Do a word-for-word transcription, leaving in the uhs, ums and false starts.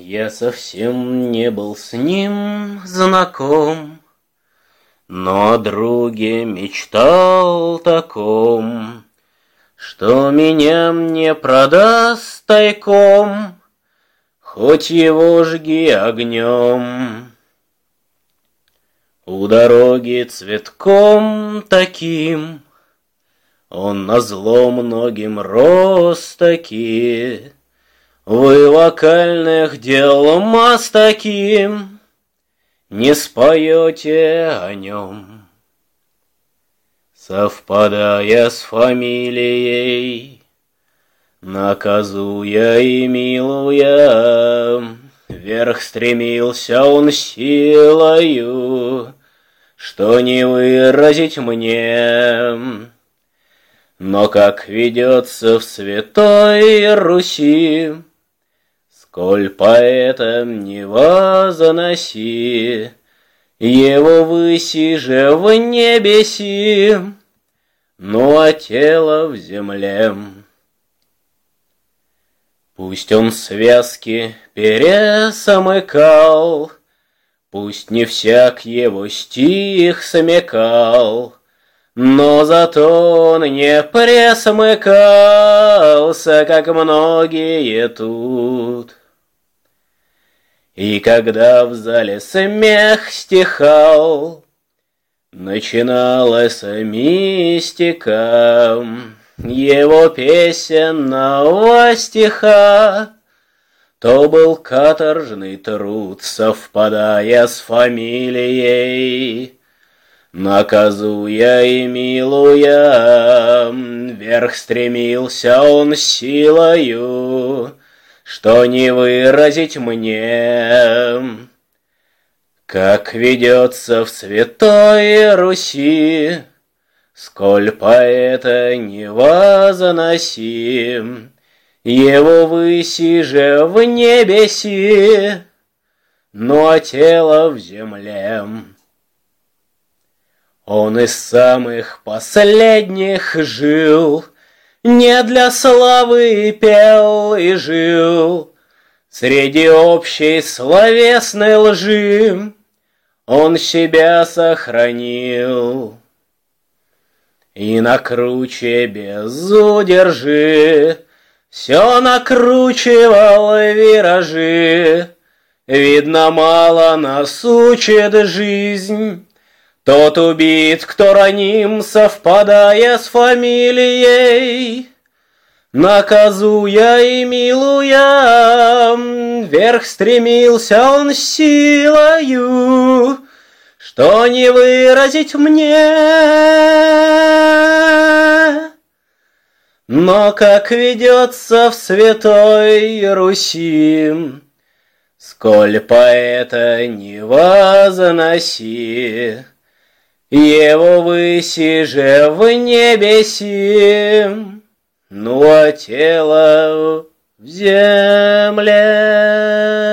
Я совсем не был с ним знаком, но о друге мечтал таком, что меня мне продаст тайком, хоть его жги огнем. У дороги цветком таким он назло многим рос таки. Вы вокальных дел мастаки не споете о нем. Совпадая с фамилией, наказуя и милуя, вверх стремился он силою, что не выразить мне. Но как ведется в святой Руси, сколь поэтам не возноси, его выси же в небеси, ну а тело в земле. Пусть он связки пересомыкал, пусть не всяк его стих смекал, но зато он не пресмыкался, как многие тут. И когда в зале смех стихал, начиналась мистика его песенного стиха, то был каторжный труд, совпадая с фамилией. Наказуя и милуя, вверх стремился он силою, что не выразить мне. Как ведется в святой Руси, сколь поэта не возносим, его выси же в небеси, ну а тело в земле. Он из самых последних жил, не для славы пел и жил. Среди общей словесной лжи он себя сохранил. И накруче без удержи все накручивал виражи. Видно, мало нас учит жизнь. Тот убит, кто раним, совпадая с фамилией. Наказуя и милуя, вверх стремился он силою, что не выразить мне. Но как ведется в святой Руси, сколь поэта не возноси, его выси же в небеси, ну а тело в земле.